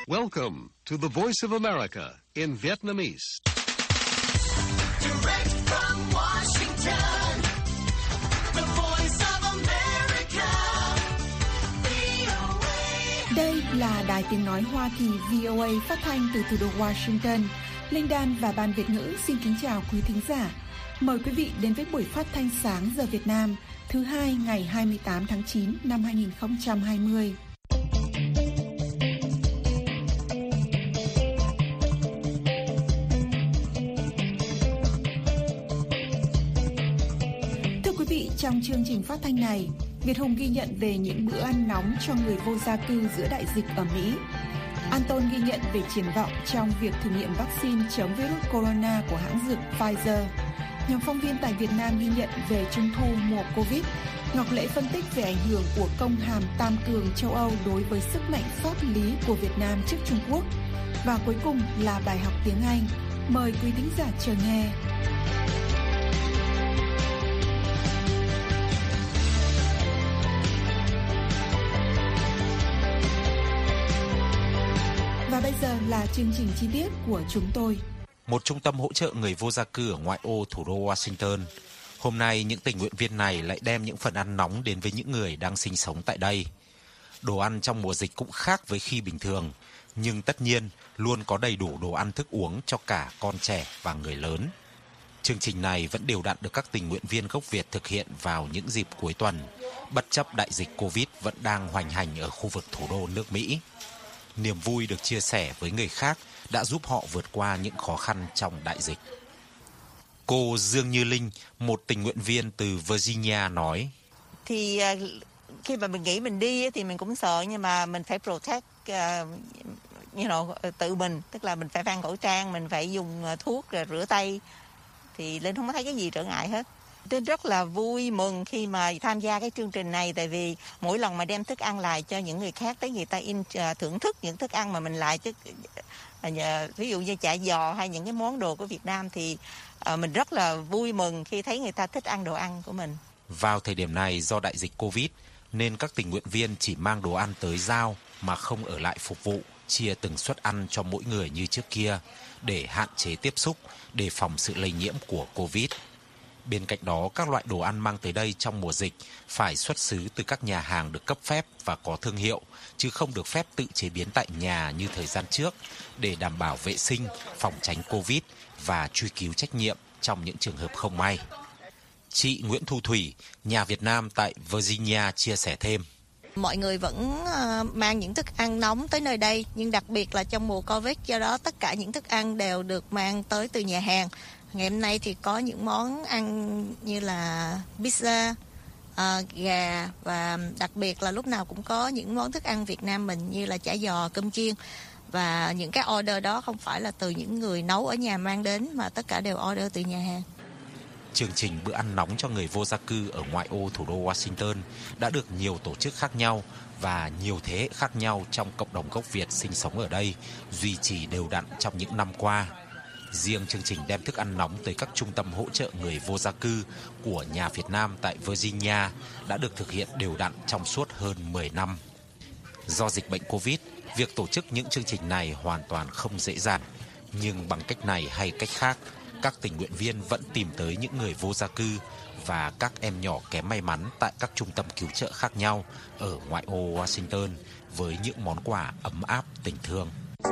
Welcome to the Voice of America in Vietnamese. Direct from Washington, the Voice of America, VOA. Đây là Đài Tiếng Nói Hoa Kỳ VOA phát thanh từ thủ đô Washington. Linh Đan và Ban Việt ngữ xin kính chào quý thính giả. Mời quý vị đến với buổi phát thanh sáng giờ Việt Nam thứ hai ngày 28 tháng 9 năm 2020. Trong chương trình phát thanh này, Việt Hùng ghi nhận về những bữa ăn nóng cho người vô gia cư giữa đại dịch ở Mỹ. Anton ghi nhận về triển vọng trong việc thử nghiệm vaccine chống virus corona của hãng dược Pfizer. Nhóm phóng viên tại Việt Nam ghi nhận về Trung thu mùa Covid. Ngọc Lễ phân tích về ảnh hưởng của công hàm tam cường châu Âu đối với sức mạnh pháp lý của Việt Nam trước Trung Quốc. Và cuối cùng là bài học tiếng Anh. Mời quý thính giả chờ nghe. Và bây giờ là chương trình chi tiết của chúng tôi. Một trung tâm hỗ trợ người vô gia cư ở ngoại ô thủ đô Washington. Hôm nay, những tình nguyện viên này lại đem những phần ăn nóng đến với những người đang sinh sống tại đây. Đồ ăn trong mùa dịch cũng khác với khi bình thường, nhưng tất nhiên luôn có đầy đủ đồ ăn thức uống cho cả con trẻ và người lớn. Chương trình này vẫn đều đặn được các tình nguyện viên gốc Việt thực hiện vào những dịp cuối tuần, bất chấp đại dịch Covid vẫn đang hoành hành ở khu vực thủ đô nước Mỹ. Niềm vui được chia sẻ với người khác đã giúp họ vượt qua những khó khăn trong đại dịch. Cô Dương Như Linh, một tình nguyện viên từ Virginia nói: Thì khi mà mình nghĩ mình đi thì mình cũng sợ, nhưng mà mình phải protect tự mình, tức là mình phải mang khẩu trang, mình phải dùng thuốc rồi rửa tay, thì Linh không có thấy cái gì trở ngại hết. Tôi rất là vui mừng khi mà tham gia cái chương trình này, tại vì mỗi lần mà đem thức ăn lại cho những người khác, tới người ta thưởng thức những thức ăn mà mình lại, chứ ví dụ như chả giò hay những cái món đồ của Việt Nam, thì mình rất là vui mừng khi thấy người ta thích ăn đồ ăn của mình. Vào thời điểm này, do đại dịch Covid nên các tình nguyện viên chỉ mang đồ ăn tới giao mà không ở lại phục vụ, chia từng suất ăn cho mỗi người như trước kia để hạn chế tiếp xúc, đề phòng sự lây nhiễm của Covid. Bên cạnh đó, các loại đồ ăn mang tới đây trong mùa dịch phải xuất xứ từ các nhà hàng được cấp phép và có thương hiệu, chứ không được phép tự chế biến tại nhà như thời gian trước, để đảm bảo vệ sinh, phòng tránh Covid và truy cứu trách nhiệm trong những trường hợp không may. Chị Nguyễn Thu Thủy, nhà Việt Nam tại Virginia chia sẻ thêm: Mọi người vẫn mang những thức ăn nóng tới nơi đây, nhưng đặc biệt là trong mùa Covid, do đó tất cả những thức ăn đều được mang tới từ nhà hàng. Ngày hôm nay thì có những món ăn như là pizza, gà, và đặc biệt là lúc nào cũng có những món thức ăn Việt Nam mình như là chả giò, cơm chiên. Và những cái order đó không phải là từ những người nấu ở nhà mang đến, mà tất cả đều order từ nhà hàng. Chương trình bữa ăn nóng cho người vô gia cư ở ngoại ô thủ đô Washington đã được nhiều tổ chức khác nhau và nhiều thế hệ khác nhau trong cộng đồng gốc Việt sinh sống ở đây duy trì đều đặn trong những năm qua. Riêng chương trình đem thức ăn nóng tới các trung tâm hỗ trợ người vô gia cư của nhà Việt Nam tại Virginia đã được thực hiện đều đặn trong suốt hơn 10 năm. Do dịch bệnh Covid, việc tổ chức những chương trình này hoàn toàn không dễ dàng. Nhưng bằng cách này hay cách khác, các tình nguyện viên vẫn tìm tới những người vô gia cư và các em nhỏ kém may mắn tại các trung tâm cứu trợ khác nhau ở ngoại ô Washington với những món quà ấm áp tình thương.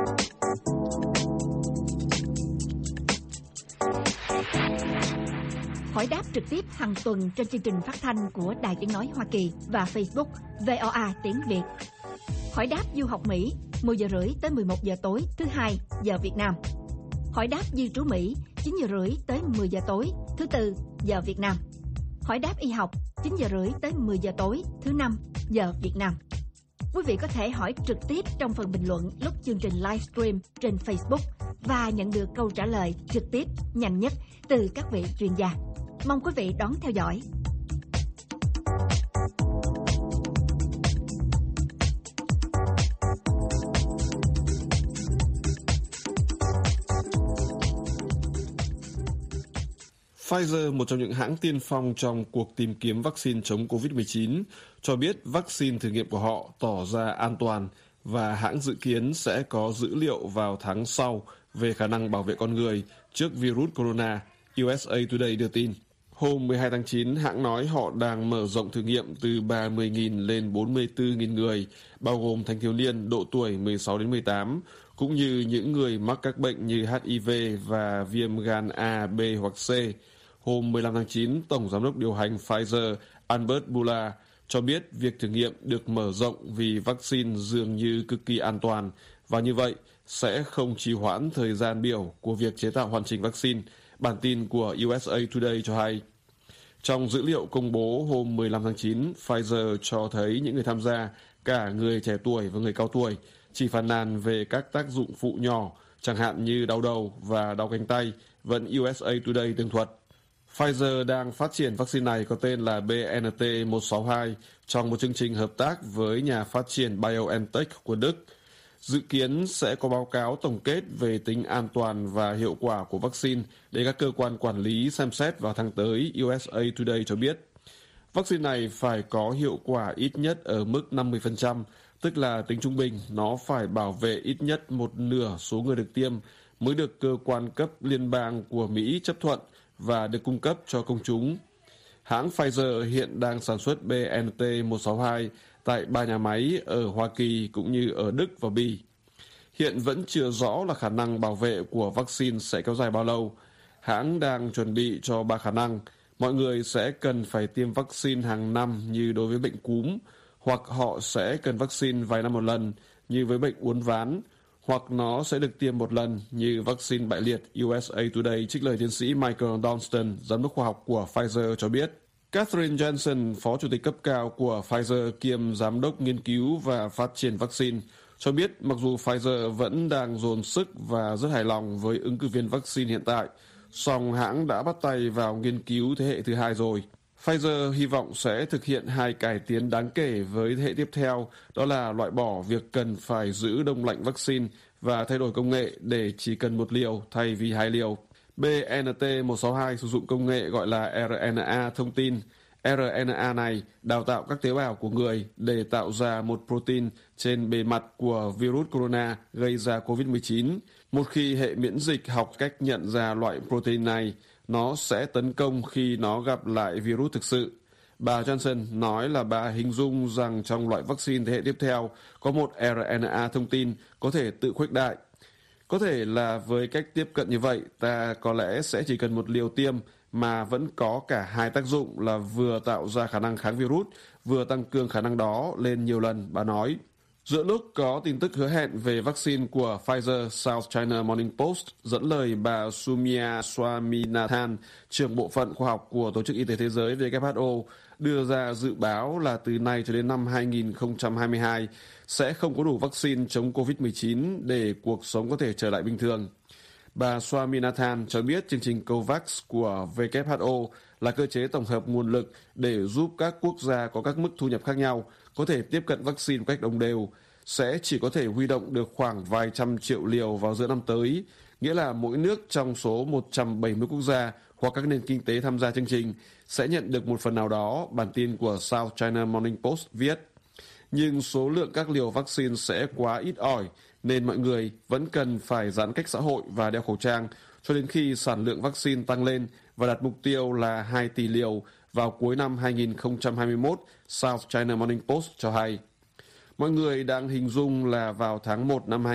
Hỏi đáp trực tiếp hàng tuần trên chương trình phát thanh của Đài Tiếng Nói Hoa Kỳ và Facebook VOA tiếng Việt. Hỏi đáp du học Mỹ 10 giờ rưỡi tới 11 giờ tối thứ Hai giờ Việt Nam. Hỏi đáp di trú Mỹ 9 giờ rưỡi tới 10 giờ tối thứ Tư giờ Việt Nam. Hỏi đáp y học 9 giờ rưỡi tới 10 giờ tối thứ Năm giờ Việt Nam. Quý vị có thể hỏi trực tiếp trong phần bình luận lúc chương trình livestream trên Facebook và nhận được câu trả lời trực tiếp nhanh nhất từ các vị chuyên gia. Mong quý vị đón theo dõi. Pfizer, một trong những hãng tiên phong trong cuộc tìm kiếm vaccine chống COVID-19, cho biết vaccine thử nghiệm của họ tỏ ra an toàn và hãng dự kiến sẽ có dữ liệu vào tháng sau về khả năng bảo vệ con người trước virus corona, USA Today đưa tin. Hôm 12 tháng 9, hãng nói họ đang mở rộng thử nghiệm từ 30.000 lên 44.000 người, bao gồm thanh thiếu niên độ tuổi 16 đến 18, cũng như những người mắc các bệnh như HIV và viêm gan A, B hoặc C. Hôm 15 tháng 9, Tổng Giám đốc điều hành Pfizer Albert Bourla cho biết việc thử nghiệm được mở rộng vì vaccine dường như cực kỳ an toàn và như vậy sẽ không trì hoãn thời gian biểu của việc chế tạo hoàn chỉnh vaccine, bản tin của USA Today cho hay. Trong dữ liệu công bố hôm 15 tháng 9, Pfizer cho thấy những người tham gia, cả người trẻ tuổi và người cao tuổi, chỉ phàn nàn về các tác dụng phụ nhỏ, chẳng hạn như đau đầu và đau cánh tay, vẫn USA Today tường thuật. Pfizer đang phát triển vaccine này có tên là BNT162 trong một chương trình hợp tác với nhà phát triển BioNTech của Đức. Dự kiến sẽ có báo cáo tổng kết về tính an toàn và hiệu quả của vaccine để các cơ quan quản lý xem xét vào tháng tới, USA Today cho biết. Vaccine này phải có hiệu quả ít nhất ở mức 50%, tức là tính trung bình nó phải bảo vệ ít nhất một nửa số người được tiêm mới được cơ quan cấp liên bang của Mỹ chấp thuận và được cung cấp cho công chúng. Hãng Pfizer hiện đang sản xuất BNT162 tại 3 nhà máy ở Hoa Kỳ cũng như ở Đức và Bỉ. Hiện vẫn chưa rõ là khả năng bảo vệ của vaccine sẽ kéo dài bao lâu. Hãng đang chuẩn bị cho 3 khả năng. Mọi người sẽ cần phải tiêm vaccine hàng năm như đối với bệnh cúm, hoặc họ sẽ cần vaccine vài năm một lần như với bệnh uốn ván, hoặc nó sẽ được tiêm một lần như vaccine bại liệt, USA Today trích lời tiến sĩ Michael Donston, giám đốc khoa học của Pfizer cho biết. Catherine Johnson, phó chủ tịch cấp cao của Pfizer kiêm giám đốc nghiên cứu và phát triển vaccine, cho biết mặc dù Pfizer vẫn đang dồn sức và rất hài lòng với ứng cử viên vaccine hiện tại, song hãng đã bắt tay vào nghiên cứu thế hệ thứ hai rồi. Pfizer hy vọng sẽ thực hiện 2 cải tiến đáng kể với thế hệ tiếp theo, đó là loại bỏ việc cần phải giữ đông lạnh vaccine và thay đổi công nghệ để chỉ cần 1 liều thay vì 2 liều. BNT162 sử dụng công nghệ gọi là RNA thông tin. RNA này đào tạo các tế bào của người để tạo ra một protein trên bề mặt của virus corona gây ra COVID-19. Một khi hệ miễn dịch học cách nhận ra loại protein này, nó sẽ tấn công khi nó gặp lại virus thực sự. Bà Johnson nói là bà hình dung rằng trong loại vaccine thế hệ tiếp theo có một RNA thông tin có thể tự khuếch đại. Có thể là với cách tiếp cận như vậy, ta có lẽ sẽ chỉ cần 1 liều tiêm mà vẫn có cả 2 tác dụng là vừa tạo ra khả năng kháng virus, vừa tăng cường khả năng đó lên nhiều lần, bà nói. Giữa lúc có tin tức hứa hẹn về vaccine của Pfizer, South China Morning Post dẫn lời bà Soumya Swaminathan, trưởng bộ phận khoa học của Tổ chức Y tế Thế giới WHO, đưa ra dự báo là từ nay cho đến năm 2022 sẽ không có đủ vaccine chống COVID-19 để cuộc sống có thể trở lại bình thường. Bà Swaminathan cho biết chương trình COVAX của WHO là cơ chế tổng hợp nguồn lực để giúp các quốc gia có các mức thu nhập khác nhau có thể tiếp cận vaccine một cách đồng đều, sẽ chỉ có thể huy động được khoảng vài trăm triệu liều vào giữa năm tới, nghĩa là mỗi nước trong số 170 quốc gia hoặc các nền kinh tế tham gia chương trình sẽ nhận được một phần nào đó, bản tin của South China Morning Post viết. Nhưng số lượng các liều vaccine sẽ quá ít ỏi, nên mọi người vẫn cần phải giãn cách xã hội và đeo khẩu trang cho đến khi sản lượng vaccine tăng lên và đặt mục tiêu là 2 tỷ liều vào cuối năm 2021, South China Morning Post cho hay. Mọi người đang hình dung là vào tháng 1 năm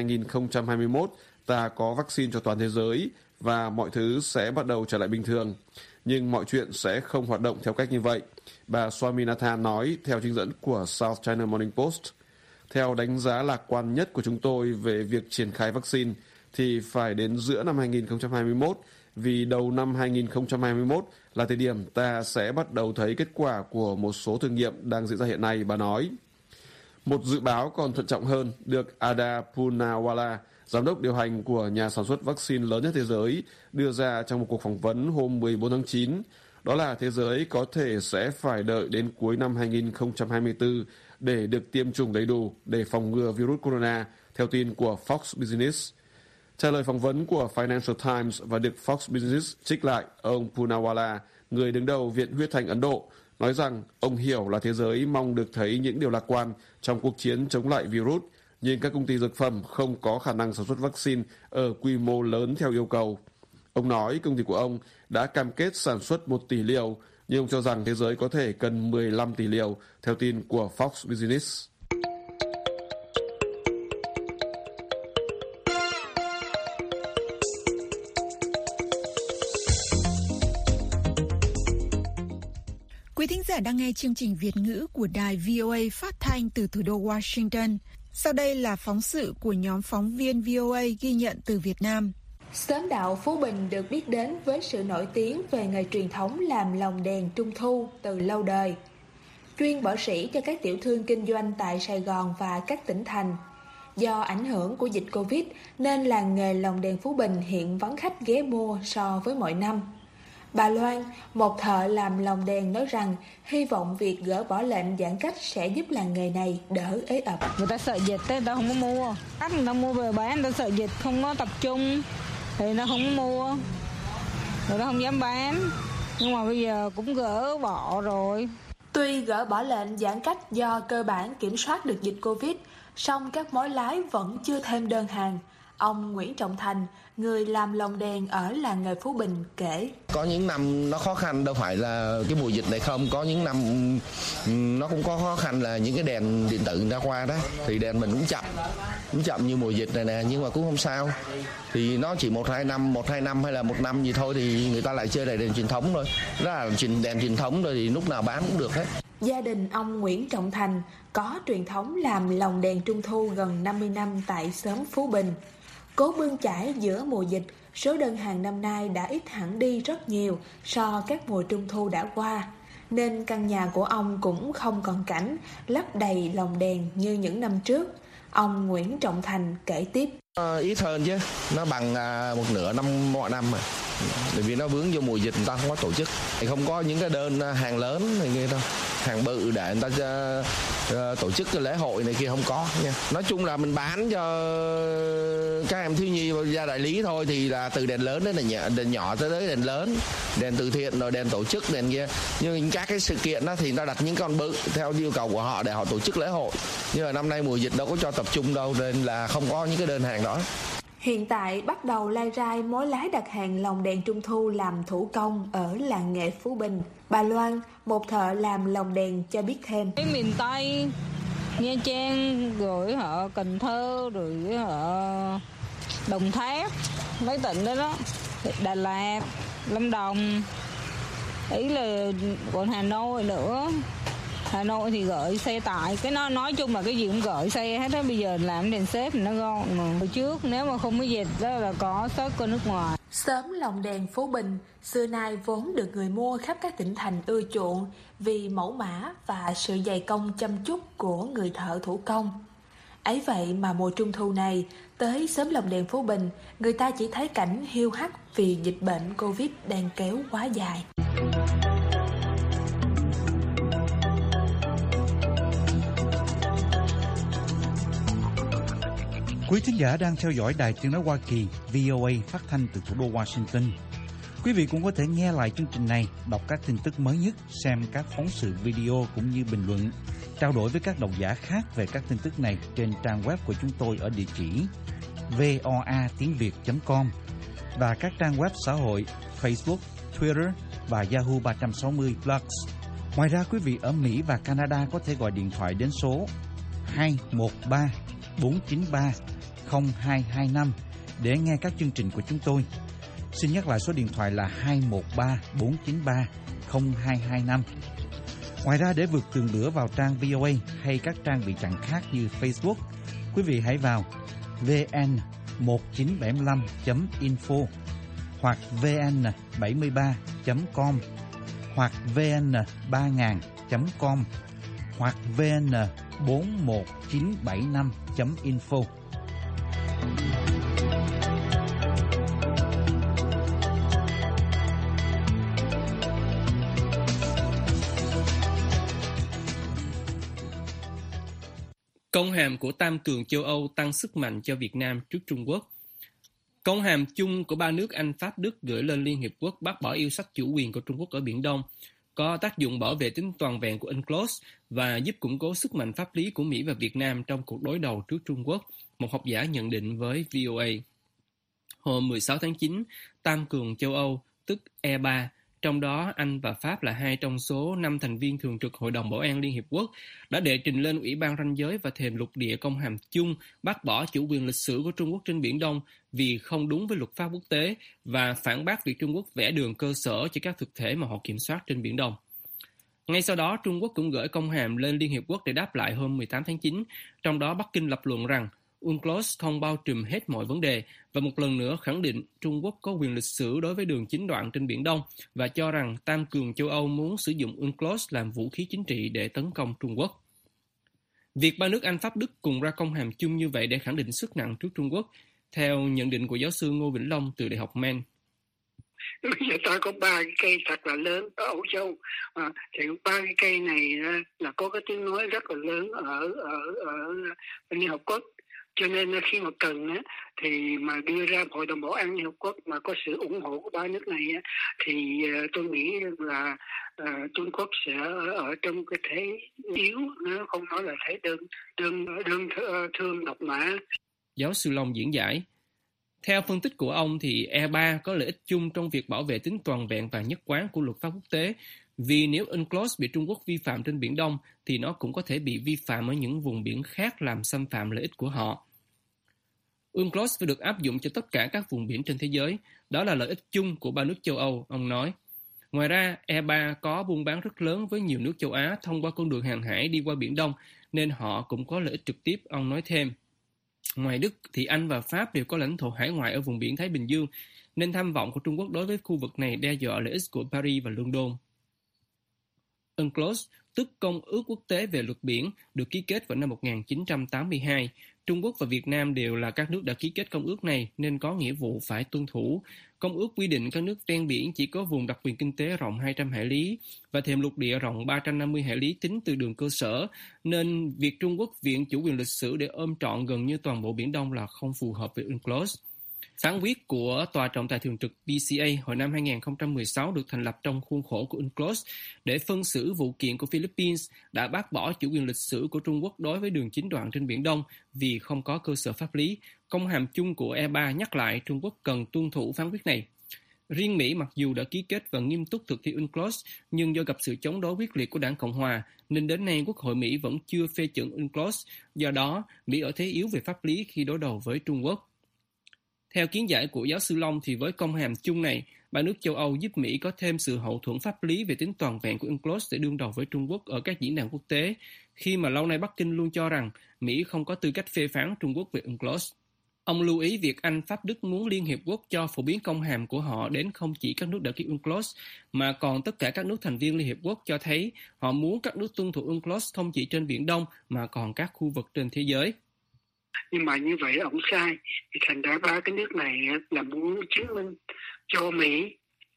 2021, ta có vaccine cho toàn thế giới và mọi thứ sẽ bắt đầu trở lại bình thường. Nhưng mọi chuyện sẽ không hoạt động theo cách như vậy, bà Swaminathan nói theo trích dẫn của South China Morning Post. Theo đánh giá lạc quan nhất của chúng tôi về việc triển khai vaccine thì phải đến giữa năm 2021, vì đầu năm 2021 là thời điểm ta sẽ bắt đầu thấy kết quả của một số thử nghiệm đang diễn ra hiện nay, bà nói. Một dự báo còn thận trọng hơn được Ada Poonawala, giám đốc điều hành của nhà sản xuất vaccine lớn nhất thế giới, đưa ra trong một cuộc phỏng vấn hôm 14 tháng 9. Đó là thế giới có thể sẽ phải đợi đến cuối năm 2024 để được tiêm chủng đầy đủ để phòng ngừa virus corona, theo tin của Fox Business. Trả lời phỏng vấn của Financial Times và được Fox Business trích lại, ông Poonawala, người đứng đầu Viện Huyết Thanh Ấn Độ, nói rằng ông hiểu là thế giới mong được thấy những điều lạc quan trong cuộc chiến chống lại virus, nhưng các công ty dược phẩm không có khả năng sản xuất vaccine ở quy mô lớn theo yêu cầu. Ông nói công ty của ông đã cam kết sản xuất 1 tỷ liều, nhưng ông cho rằng thế giới có thể cần 15 tỷ liều, theo tin của Fox Business. Quý thính giả đang nghe chương trình Việt ngữ của đài VOA phát thanh từ thủ đô Washington. Sau đây là phóng sự của nhóm phóng viên VOA ghi nhận từ Việt Nam. Xóm đạo Phú Bình được biết đến với sự nổi tiếng về nghề truyền thống làm lồng đèn Trung thu từ lâu đời. Chuyên bỏ sỉ cho các tiểu thương kinh doanh tại Sài Gòn và các tỉnh thành. Do ảnh hưởng của dịch Covid nên làng nghề lồng đèn Phú Bình hiện vắng khách ghé mua so với mọi năm. Bà Loan, một thợ làm lồng đèn nói rằng hy vọng việc gỡ bỏ lệnh giãn cách sẽ giúp làng nghề này đỡ ế ẩm. Người ta sợ dịch, người ta không có mua. Khách người ta mua về bán, người ta sợ dịch không có tập trung thì người ta không có mua. Người ta không dám bán. Nhưng mà bây giờ cũng gỡ bỏ rồi. Tuy gỡ bỏ lệnh giãn cách do cơ bản kiểm soát được dịch Covid, song các mối lái vẫn chưa thêm đơn hàng. Ông Nguyễn Trọng Thành, người làm lồng đèn ở làng nghề Phú Bình kể. Có những năm nó khó khăn đâu phải là cái mùa dịch này không, có những năm nó cũng có khó khăn là những cái đèn điện tử ra qua đó thì đèn mình cũng chậm như mùa dịch này nè, nhưng mà cũng không sao. Thì nó chỉ 1-2 năm hay là 1 năm gì thôi thì người ta lại chơi lại đèn truyền thống thôi. Đó là đèn truyền thống rồi thì lúc nào bán cũng được hết. Gia đình ông Nguyễn Trọng Thành có truyền thống làm lồng đèn Trung thu gần 50 năm tại xóm Phú Bình. Cố bươn chải giữa mùa dịch, số đơn hàng năm nay đã ít hẳn đi rất nhiều so các mùa Trung thu đã qua, nên căn nhà của ông cũng không còn cảnh lắp đầy lồng đèn như những năm trước. Ông Nguyễn Trọng Thành kể tiếp. Ít hơn chứ, nó bằng một nửa năm mọi năm mà. Bởi vì nó vướng vô mùa dịch người ta không có tổ chức, không có những cái đơn hàng lớn này kia đâu, hàng bự để người ta tổ chức cái lễ hội này kia không có nha. Nói chung là mình bán cho các em thiếu nhi ra đại lý thôi, thì là từ đèn lớn đến đèn nhỏ tới tới đèn lớn, đèn từ thiện rồi đèn tổ chức đèn kia. Nhưng các cái sự kiện đó thì nó đặt những con bự theo yêu cầu của họ để họ tổ chức lễ hội. Nhưng mà năm nay mùa dịch đâu có cho tập trung đâu nên là không có những cái đơn hàng đó. Hiện tại bắt đầu lai rai mối lái đặt hàng lồng đèn Trung thu làm thủ công ở làng nghề Phú Bình. Bà Loan, một thợ làm lồng đèn cho biết thêm. Cái miền Tây, Nha Trang, rồi họ Cần Thơ, rồi họ Đồng Tháp, mấy tỉnh đó đó, Đà Lạt, Lâm Đồng, ý là còn Hà Nội nữa. Hà Nội thì gửi xe tải, cái nó nói chung là cái gì cũng gửi xe hết á. Bây giờ làm đèn xếp thì nó gọn mà. Hồi trước nếu mà không có dịch đó là có xuất qua nước ngoài. Xóm lồng đèn Phú Bình xưa nay vốn được người mua khắp các tỉnh thành ưa chuộng vì mẫu mã và sự dày công chăm chút của người thợ thủ công. Ấy vậy mà mùa Trung thu này, tới xóm lồng đèn Phú Bình, người ta chỉ thấy cảnh hiu hắt vì dịch bệnh Covid đang kéo quá dài. Quý thính giả đang theo dõi Đài Tiếng nói Hoa Kỳ VOA phát thanh từ thủ đô Washington. Quý vị cũng có thể nghe lại chương trình này, đọc các tin tức mới nhất, xem các phóng sự video cũng như bình luận, trao đổi với các độc giả khác về các tin tức này trên trang web của chúng tôi ở địa chỉ voatiengviet.com và các trang web xã hội Facebook, Twitter và Yahoo 360 Plus. Ngoài ra, quý vị ở Mỹ và Canada có thể gọi điện thoại đến số 213 493 0225 để nghe các chương trình của chúng tôi. Xin nhắc lại số điện thoại là 213 493 0225. Ngoài ra, để vượt tường lửa vào trang VOA hay các trang bị chặn khác như Facebook, quý vị hãy vào vn1975.info hoặc vn73.com hoặc vn3000.com hoặc vn41975.info. Công hàm của Tam Cường châu Âu tăng sức mạnh cho Việt Nam trước Trung Quốc. Công hàm chung của ba nước Anh, Pháp, Đức gửi lên Liên Hiệp Quốc bác bỏ yêu sách chủ quyền của Trung Quốc ở Biển Đông có tác dụng bảo vệ tính toàn vẹn của UNCLOS và giúp củng cố sức mạnh pháp lý của Mỹ và Việt Nam trong cuộc đối đầu trước Trung Quốc, một học giả nhận định với VOA. Hôm 16 tháng 9, Tam cường châu Âu, tức E3, trong đó Anh và Pháp là 2 trong số 5 thành viên thường trực Hội đồng Bảo an Liên Hiệp Quốc, đã đệ trình lên Ủy ban ranh giới và thềm lục địa công hàm chung bác bỏ chủ quyền lịch sử của Trung Quốc trên Biển Đông vì không đúng với luật pháp quốc tế và phản bác việc Trung Quốc vẽ đường cơ sở cho các thực thể mà họ kiểm soát trên Biển Đông. Ngay sau đó, Trung Quốc cũng gửi công hàm lên Liên Hiệp Quốc để đáp lại hôm 18 tháng 9, trong đó Bắc Kinh lập luận rằng UNCLOS không bao trùm hết mọi vấn đề và một lần nữa khẳng định Trung Quốc có quyền lịch sử đối với đường chín đoạn trên Biển Đông và cho rằng Tam cường châu Âu muốn sử dụng UNCLOS làm vũ khí chính trị để tấn công Trung Quốc. Việc ba nước Anh, Pháp, Đức cùng ra công hàm chung như vậy để khẳng định sức nặng trước Trung Quốc, theo nhận định của giáo sư Ngô Vĩnh Long từ Đại học Maine. Bây giờ ta có 3 cái cây thật là lớn ở Âu Châu, thì 3 cái cây này là có cái tiếng nói rất là lớn ở Liên Hợp Quốc. Cho nên khi mà cần thì mà đưa ra Hội đồng Bảo an Liên Hợp Quốc mà có sự ủng hộ của 3 nước này thì tôi nghĩ là Trung Quốc sẽ ở trong cái thế yếu, nó không nói là thế đơn thương độc mã. Giáo sư Long diễn giải. Theo phân tích của ông thì E3 có lợi ích chung trong việc bảo vệ tính toàn vẹn và nhất quán của luật pháp quốc tế, vì nếu UNCLOS bị Trung Quốc vi phạm trên Biển Đông thì nó cũng có thể bị vi phạm ở những vùng biển khác làm xâm phạm lợi ích của họ. UNCLOS phải được áp dụng cho tất cả các vùng biển trên thế giới, đó là lợi ích chung của 3 nước châu Âu, ông nói. Ngoài ra, E3 có buôn bán rất lớn với nhiều nước châu Á thông qua con đường hàng hải đi qua Biển Đông, nên họ cũng có lợi ích trực tiếp, ông nói thêm. Ngoài Đức thì Anh và Pháp đều có lãnh thổ hải ngoại ở vùng biển Thái Bình Dương, nên tham vọng của Trung Quốc đối với khu vực này đe dọa lợi ích của Paris và London. UNCLOS, tức Công ước Quốc tế về luật biển, được ký kết vào năm 1982. Trung Quốc và Việt Nam đều là các nước đã ký kết công ước này nên có nghĩa vụ phải tuân thủ. Công ước quy định các nước ven biển chỉ có vùng đặc quyền kinh tế rộng 200 hải lý và thềm lục địa rộng 350 hải lý tính từ đường cơ sở, nên việc Trung Quốc viện chủ quyền lịch sử để ôm trọn gần như toàn bộ Biển Đông là không phù hợp với UNCLOS. Phán quyết của Tòa trọng tài thường trực PCA hồi năm 2016 được thành lập trong khuôn khổ của UNCLOS để phân xử vụ kiện của Philippines đã bác bỏ chủ quyền lịch sử của Trung Quốc đối với đường chín đoạn trên Biển Đông vì không có cơ sở pháp lý. Công hàm chung của E3 nhắc lại Trung Quốc cần tuân thủ phán quyết này. Riêng Mỹ mặc dù đã ký kết và nghiêm túc thực thi UNCLOS, nhưng do gặp sự chống đối quyết liệt của Đảng Cộng Hòa, nên đến nay Quốc hội Mỹ vẫn chưa phê chuẩn UNCLOS. Do đó, Mỹ ở thế yếu về pháp lý khi đối đầu với Trung Quốc. Theo kiến giải của giáo sư Long thì với công hàm chung này, 3 nước châu Âu giúp Mỹ có thêm sự hậu thuẫn pháp lý về tính toàn vẹn của UNCLOS để đương đầu với Trung Quốc ở các diễn đàn quốc tế, khi mà lâu nay Bắc Kinh luôn cho rằng Mỹ không có tư cách phê phán Trung Quốc về UNCLOS. Ông lưu ý việc Anh, Pháp, Đức muốn Liên Hiệp Quốc cho phổ biến công hàm của họ đến không chỉ các nước đã ký UNCLOS, mà còn tất cả các nước thành viên Liên Hiệp Quốc, cho thấy họ muốn các nước tuân thủ UNCLOS không chỉ trên Biển Đông mà còn các khu vực trên thế giới. Nhưng mà như vậy ông sai, thì thành ra 3 cái nước này là muốn chứng minh cho Mỹ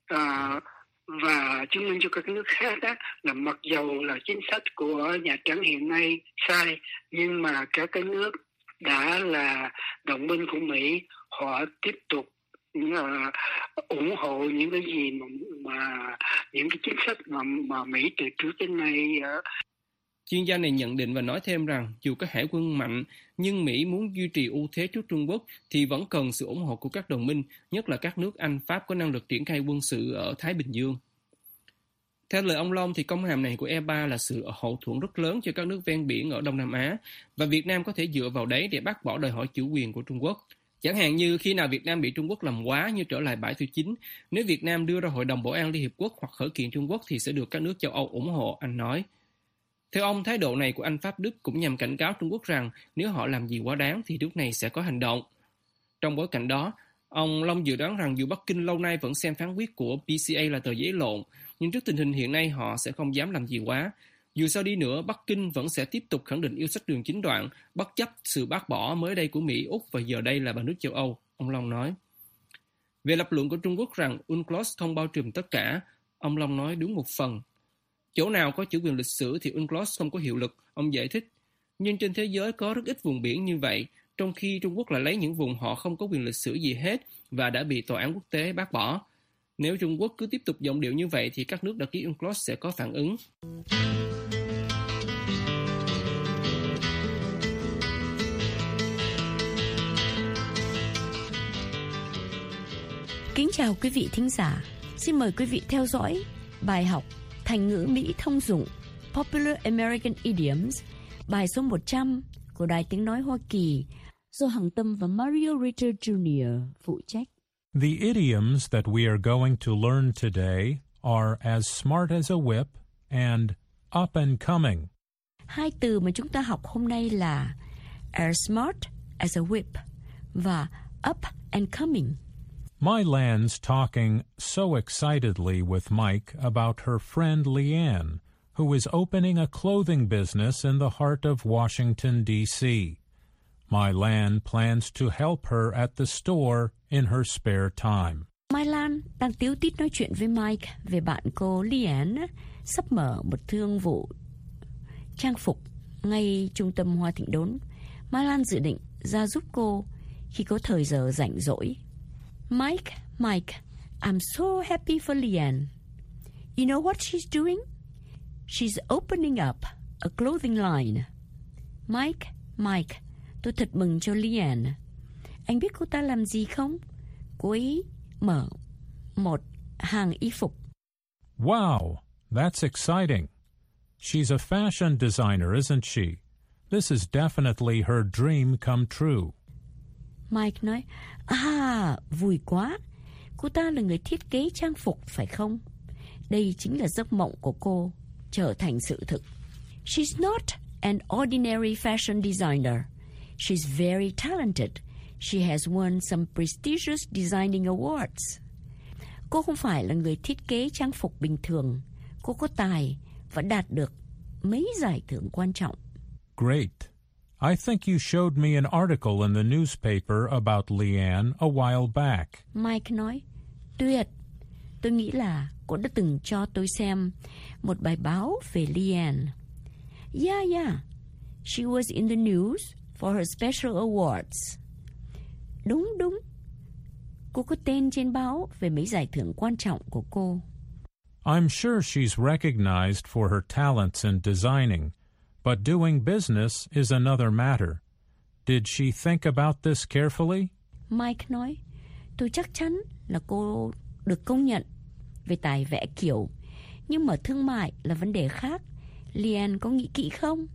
và chứng minh cho các nước khác là mặc dầu là chính sách của Nhà Trắng hiện nay sai, nhưng mà các cái nước đã là đồng minh của Mỹ, họ tiếp tục ủng hộ những cái gì mà những cái chính sách mà Mỹ từ trước đến nay. Chuyên gia này nhận định và nói thêm rằng dù có hải quân mạnh, nhưng Mỹ muốn duy trì ưu thế trước Trung Quốc thì vẫn cần sự ủng hộ của các đồng minh, nhất là các nước Anh, Pháp có năng lực triển khai quân sự ở Thái Bình Dương. Theo lời ông Long thì công hàm này của E3 là sự hậu thuẫn rất lớn cho các nước ven biển ở Đông Nam Á, và Việt Nam có thể dựa vào đấy để bác bỏ đòi hỏi chủ quyền của Trung Quốc. Chẳng hạn như khi nào Việt Nam bị Trung Quốc làm quá như trở lại bãi Tư Chính, nếu Việt Nam đưa ra Hội đồng Bảo an Liên Hiệp Quốc hoặc khởi kiện Trung Quốc thì sẽ được các nước châu Âu ủng hộ, anh nói. Theo ông, thái độ này của Anh, Pháp, Đức cũng nhằm cảnh cáo Trung Quốc rằng nếu họ làm gì quá đáng thì nước này sẽ có hành động. Trong bối cảnh đó, ông Long dự đoán rằng dù Bắc Kinh lâu nay vẫn xem phán quyết của PCA là tờ giấy lộn, nhưng trước tình hình hiện nay họ sẽ không dám làm gì quá. Dù sao đi nữa, Bắc Kinh vẫn sẽ tiếp tục khẳng định yêu sách đường chín đoạn, bất chấp sự bác bỏ mới đây của Mỹ, Úc và giờ đây là 3 nước châu Âu, ông Long nói. Về lập luận của Trung Quốc rằng UNCLOS không bao trùm tất cả, ông Long nói đúng một phần. Chỗ nào có chủ quyền lịch sử thì UNCLOS không có hiệu lực, ông giải thích. Nhưng trên thế giới có rất ít vùng biển như vậy, trong khi Trung Quốc lại lấy những vùng họ không có quyền lịch sử gì hết và đã bị tòa án quốc tế bác bỏ. Nếu Trung Quốc cứ tiếp tục giọng điệu như vậy thì các nước đã ký UNCLOS sẽ có phản ứng. Kính chào quý vị thính giả. Xin mời quý vị theo dõi bài học Thành ngữ Mỹ thông dụng Popular American Idioms, bài số 100 của Đài Tiếng Nói Hoa Kỳ do Hằng Tâm và Mario Ritter Jr. phụ trách. The idioms that we are going to learn today are as smart as a whip and up and coming. Hai từ mà chúng ta học hôm nay là as smart as a whip và up and coming. My Land's talking so excitedly with Mike about her friend Leanne, who is opening a clothing business in the heart of Washington, D.C. My Land plans to help her at the store in her spare time. Mai Lan đang tíu tít nói chuyện với Mike về bạn cô Leanne sắp mở một thương vụ trang phục ngay trung tâm Hoa Thịnh Đốn. Mai Lan dự định ra giúp cô khi có thời giờ rảnh rỗi. Mike, I'm so happy for Leanne. You know what she's doing? She's opening up a clothing line. Mike, tôi thật mừng cho Leanne. Anh biết cô ta làm gì không? Cô ấy mở một hàng y phục. Wow, that's exciting. She's a fashion designer, isn't she? This is definitely her dream come true. Mike nói, vui quá. Cô ta là người thiết kế trang phục, phải không? Đây chính là giấc mộng của cô trở thành sự thực. She's not an ordinary fashion designer. She's very talented. She has won some prestigious designing awards. Cô không phải là người thiết kế trang phục bình thường. Cô có tài và đạt được mấy giải thưởng quan trọng. Great. I think you showed me an article in the newspaper about Leanne a while back. Mike nói, tuyệt. Tôi nghĩ là cô đã từng cho tôi xem một bài báo về Leanne. Yeah. She was in the news for her special awards. Đúng. Cô có tên trên báo về mấy giải thưởng quan trọng của cô. I'm sure she's recognized for her talents in designing, but doing business is another matter. Did she think about this carefully? Mike nói, tôi chắc chắn là cô được công nhận về tài vẽ kiểu, nhưng mà thương mại là vấn đề khác. Leanne có nghĩ kỹ không?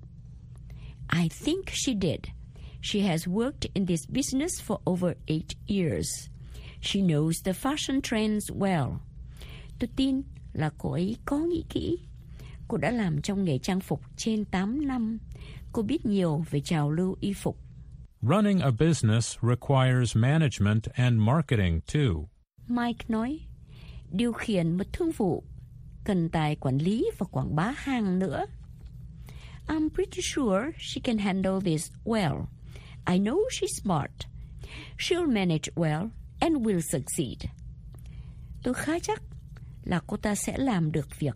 I think she did. She has worked in this business for over 8 years. She knows the fashion trends well. Tôi tin là cô ấy có nghĩ kỹ. Cô đã làm trong nghề trang phục trên 8 năm. Cô biết nhiều về trào lưu y phục. Running a business requires management and marketing too. Mike nói, điều khiển một thương vụ cần tài quản lý và quảng bá hàng nữa. I'm pretty sure she can handle this well. I know she's smart. She'll manage well and will succeed. Tôi khá chắc là cô ta sẽ làm được việc.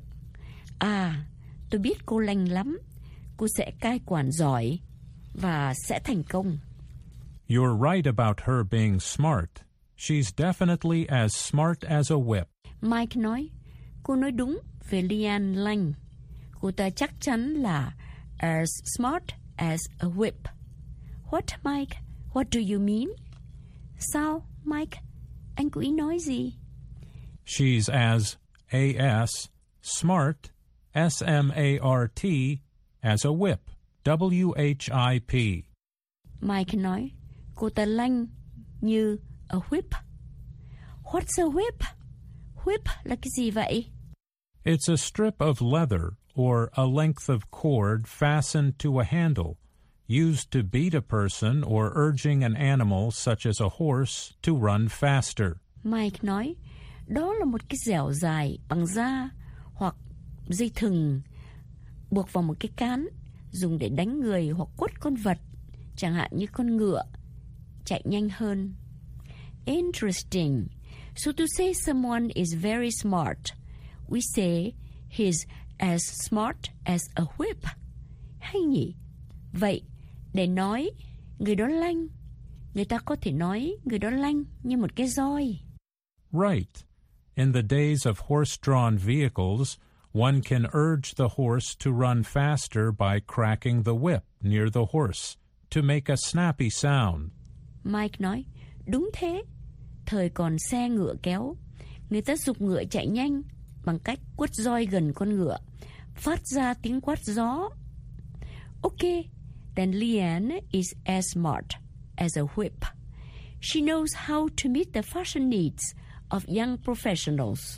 Tôi biết cô lanh lắm. Cô sẽ cai quản giỏi và sẽ thành công. You're right about her being smart. She's definitely as smart as a whip. Mike nói, cô nói đúng về Leanne lanh. Cô ta chắc chắn là as smart as a whip. What, Mike? What do you mean? Sao, Mike? Anh có ý nói gì? She's as smart, S-M-A-R-T, as a whip, W-H-I-P. Mike nói, cô ta lanh như a whip. What's a whip? Whip là cái gì vậy? It's a strip of leather or a length of cord fastened to a handle, used to beat a person or urging an animal such as a horse to run faster. Mike nói, đó là một cái dẻo dài bằng da hoặc dây thừng buộc vào một cái cán dùng để đánh người hoặc quất con vật, chẳng hạn như con ngựa, chạy nhanh hơn. Interesting. So to say someone is very smart, we say he's as smart as a whip. Hay nhỉ? Vậy, để nói người đó lanh, người ta có thể nói người đó lanh như một cái roi. Right. In the days of horse-drawn vehicles, one can urge the horse to run faster by cracking the whip near the horse to make a snappy sound. Mike nói, đúng thế. Thời còn xe ngựa kéo, người ta giục ngựa chạy nhanh bằng cách quất roi gần con ngựa, phát ra tiếng quát gió. Okay, then Leanne is as smart as a whip. She knows how to meet the fashion needs of young professionals.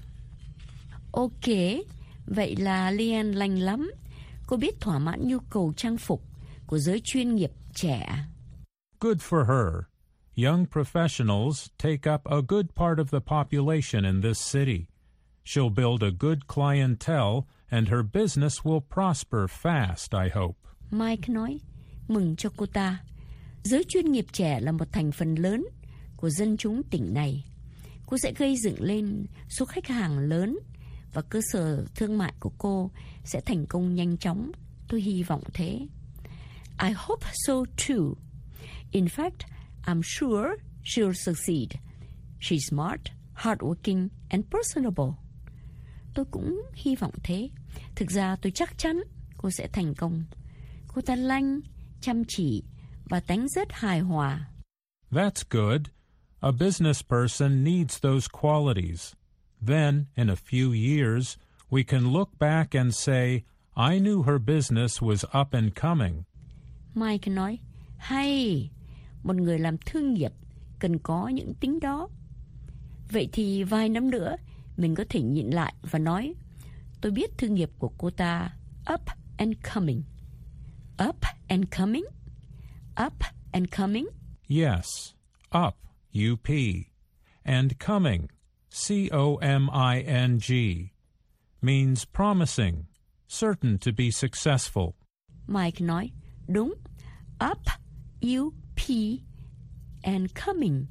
Okay, vậy là Leanne lành lắm. Cô biết thỏa mãn nhu cầu trang phục của giới chuyên nghiệp trẻ. Good for her. Young professionals take up a good part of the population in this city. She'll build a good clientele and her business will prosper fast, I hope. Mike nói, mừng cho cô ta. Giới chuyên nghiệp trẻ là một thành phần lớn của dân chúng tỉnh này. Cô sẽ gây dựng lên số khách hàng lớn và cơ sở thương mại của cô sẽ thành công nhanh chóng. Tôi hy vọng thế. I hope so too. In fact, I'm sure she'll succeed. She's smart, hardworking and personable. Tôi cũng hy vọng thế. Thực ra tôi chắc chắn cô sẽ thành công. Cô ta lanh, chăm chỉ và tính rất hài hòa. That's good. A business person needs those qualities. Then, in a few years, we can look back and say, I knew her business was up and coming. Mike nói, hay, một người làm thương nghiệp cần có những tính đó. Vậy thì vài năm nữa, mình có thể nhìn lại và nói, tôi biết thương nghiệp của cô ta up and coming. Up and coming? Up and coming? Yes, up, U-P, and coming, C-O-M-I-N-G, means promising, certain to be successful. Mike nói, đúng, up, U-P, and coming,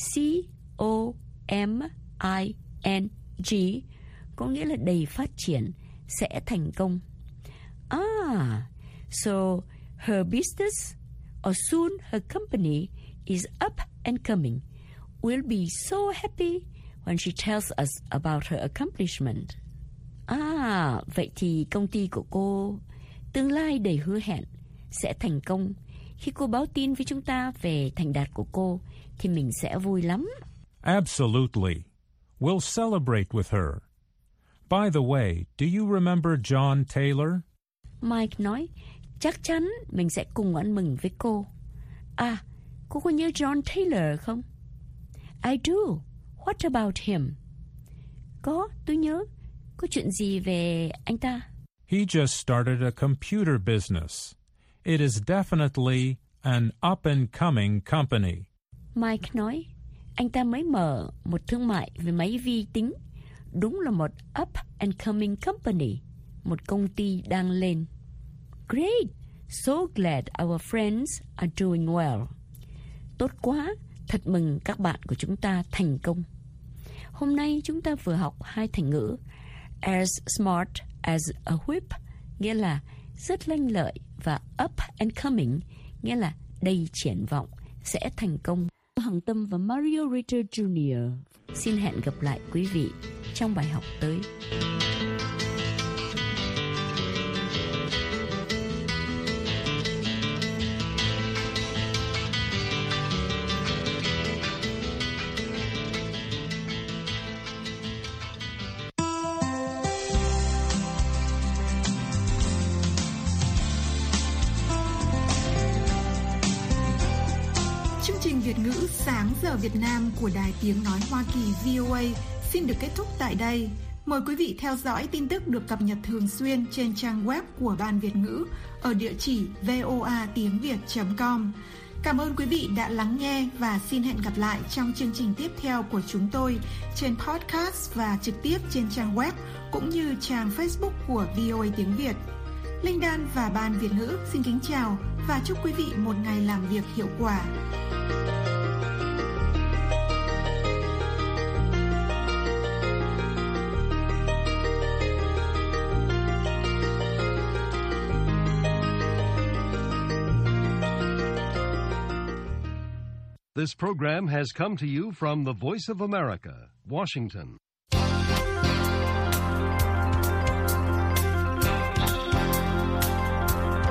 C-O-M-I-N-G, có nghĩa là đầy phát triển, sẽ thành công. Ah, so her business, or soon her company, is up and coming. We'll be so happy when she tells us about her accomplishment. À, vậy thì công ty của cô tương lai đầy hứa hẹn sẽ thành công. Khi cô báo tin với chúng ta về thành đạt của cô thì mình sẽ vui lắm. Absolutely. We'll celebrate with her. By the way, do you remember John Taylor? Mike nói, chắc chắn mình sẽ cùng ăn mừng với cô. À, cô có nhớ John Taylor không? I do. What about him? Có, tôi nhớ. Có chuyện gì về anh ta? He just started a computer business. It is definitely an up-and-coming company. Mike nói, anh ta mới mở một thương mại về máy vi tính. Đúng là một up-and-coming company, một công ty đang lên. Great! So glad our friends are doing well. Tốt quá! Thật mừng các bạn của chúng ta thành công. Hôm nay chúng ta vừa học hai thành ngữ as smart as a whip, nghĩa là rất lanh lợi, và up and coming, nghĩa là đầy triển vọng, sẽ thành công. Hằng Tâm và Mario Ritter Jr. xin hẹn gặp lại quý vị trong bài học tới. Việt ngữ sáng giờ Việt Nam của Đài Tiếng Nói Hoa Kỳ VOA xin được kết thúc tại đây. Mời quý vị theo dõi tin tức được cập nhật thường xuyên trên trang web của Ban Việt ngữ ở địa chỉ voatiengviet.com. Cảm ơn quý vị đã lắng nghe và xin hẹn gặp lại trong chương trình tiếp theo của chúng tôi trên podcast và trực tiếp trên trang web cũng như trang Facebook của VOA Tiếng Việt. Linh Đan và Ban Việt ngữ xin kính chào và chúc quý vị một ngày làm việc hiệu quả. This program has come to you from the Voice of America, Washington.